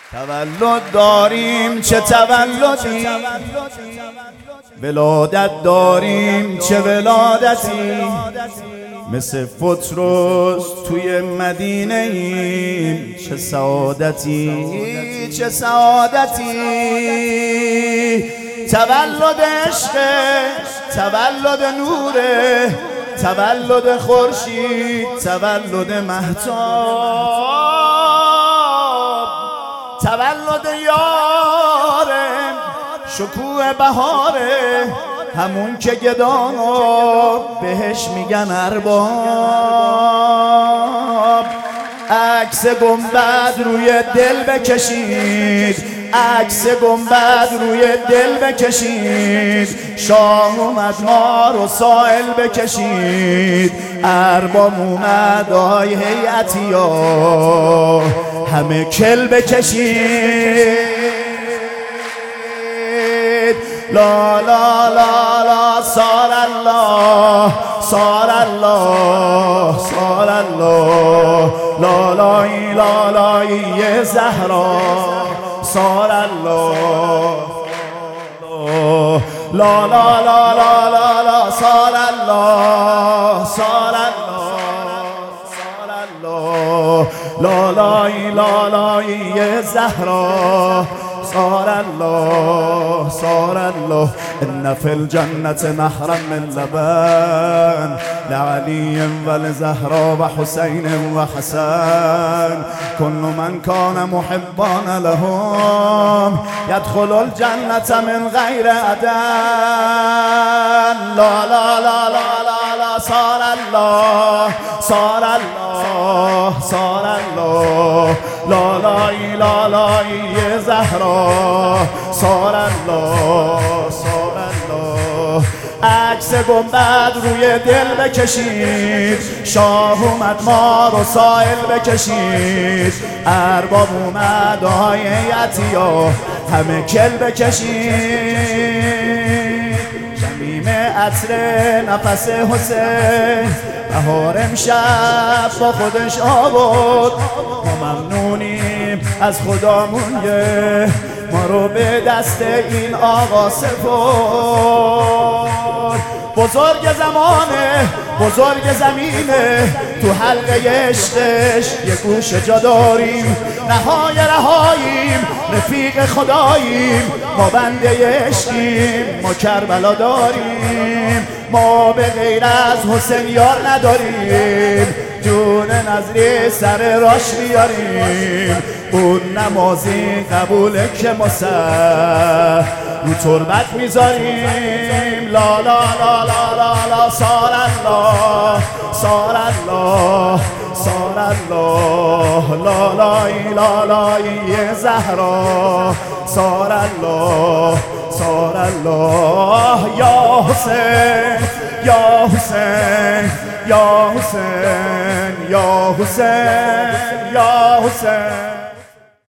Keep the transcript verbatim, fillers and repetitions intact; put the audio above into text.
تولد داریم چه تولدی، ولادت داریم چه ولادتی، مثل فطرس توی مدینه ایم چه سعادتی چه سعادتی. تولد عشق، تولد نوره، تولد خورشید، تولد مهتاب، تولد یاره، شکوه بهاره، همون که گدانا بهش میگن ارباب. عکس گنبد روی دل بکشید، عکس گنبد روی دل بکشید، شاه اومد ما رو سائل بکشید، ارباب اومد آی هیئتی ها همه کل بکشید. لا لا لا لا صار الله صار الله صار الله لا لا لا لا ی زهرا صار الله لا لا لا لا لا لا صار الله صار الله صار الله لا لا لا لا ی زهرا صار الله صار الله. إن في الجنة نهرا من لبن لعلي ولزهراء وحسين وحسن، كل من كان محبا لهم يدخل الجنة من غير أذان. لا لا لا لا لا لا صار الله صار الله صار الله لا لا لا لا ی زهرا صار الله صار الله. عکس گنبد روی دل بکشید، شاه اومد ما رو سائل بکشید، ارباب اومد آی هیئتی ها همه کل بکشید. شمیم عطر نفس حسین بهار امشب با خودش آورد، ما ممنونیم از خدامون یه ما رو به دست این آقا سپرد. بزرگ زمانه بزرگ زمینه، تو حلقه عشقش یه گوشه جا داریم، نهای رهاییم رفیق خداییم، ما بنده عشقیم ما کربلا داریم، ما به غیر از حسین یار نداریم، جون نظری سر راش بیاریم، اون نمازی قبوله که ما سر رو تربت میذاریم. لا لا لا لا لا لا صار الله صار الله صار الله لا لا لا لا ی زهرا صار الله صار الله. یا حسین یا حسین یا حسین یا حسین یا حسین.